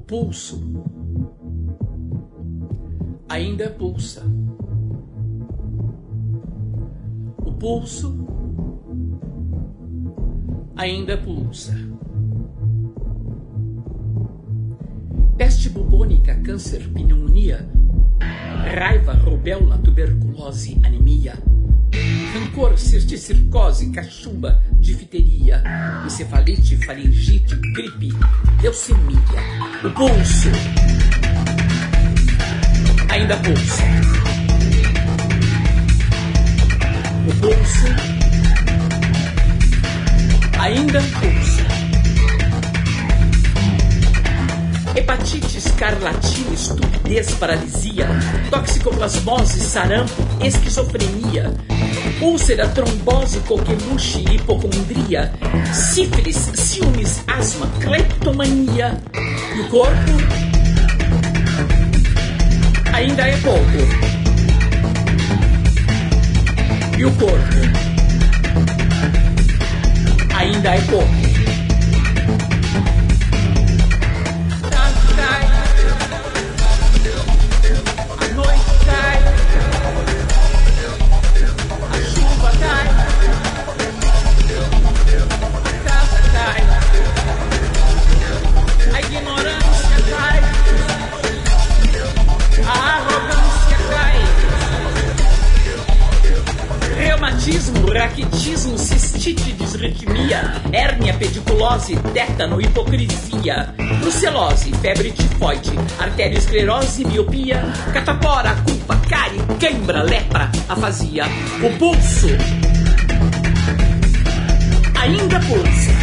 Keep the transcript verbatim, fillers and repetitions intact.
pulso ainda pulsa. O pulso ainda pulsa. Peste bubônica, câncer, pneumonia, raiva, rubéola, tuberculose, anemia, rancor, cisticercose, cachumba, difteria, encefalite, faringite, gripe, leucemia. O pulso ainda pulsa. O pulso ainda pulsa. Hepatite, escarlatina, estupidez, paralisia, toxicoplasmose, sarampo, esquizofrenia, úlcera, trombose, coqueluche, hipocondria, sífilis, ciúmes, asma, cleptomania. E o corpo ainda é pouco. E o corpo ainda é pouco. Raquitismo, cistite, disritmia, hérnia, pediculose, tétano, hipocrisia, brucelose, febre tifoide, arteriosclerose, miopia, catapora, culpa, cárie, cãibra, lepra, afasia. O pulso ainda pulsa.